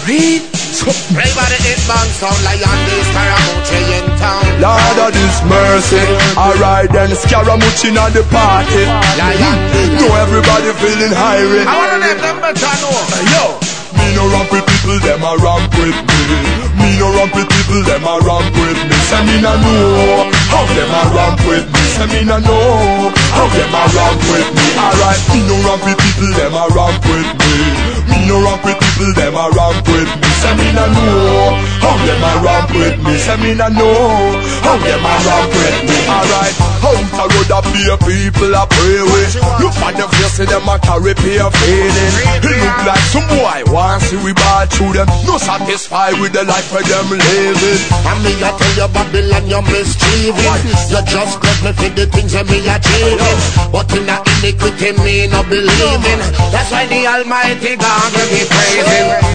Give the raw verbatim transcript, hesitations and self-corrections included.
Read. Play by the hit band sound like on this Scaramucci in town. Lord of this mercy. Alright then, Scaramucci on the party. Lion. Know everybody feeling high. I wanna make them better know. Yo. Me no ramp with people, them a ramp with me. Me no ramp with people, them a ramp with me. Say me no know how them a ramp with me. Say me no know how them a ramp with me. Alright, me no ramp with people, them a ramp with me. Me no ramp with people, them a ramp with me. Say me no know how them a ramp with me. Say me no know how them a ramp with me. Alright, how the road a play people a pray with. Look at them face, them a carry pay feeling. It look like some boy want see we ball through them. No satisfied with the life where them living. And me a tell you Babylon you're mischieving. You just got me for the things that me achieving. But in a iniquity me no believing. That's why the Almighty God will be praising.